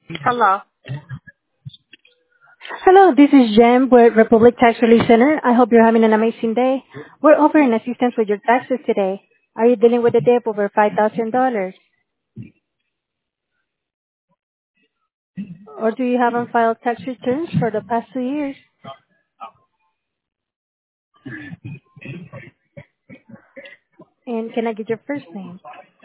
Hello. Hello, this is Jem with Republic Tax Relief Center. I hope you're having an amazing day. We're offering assistance with your taxes today. Are you dealing with a debt over $5,000? Or do you haven't filed tax returns for the past 2 years? And can I get your first name?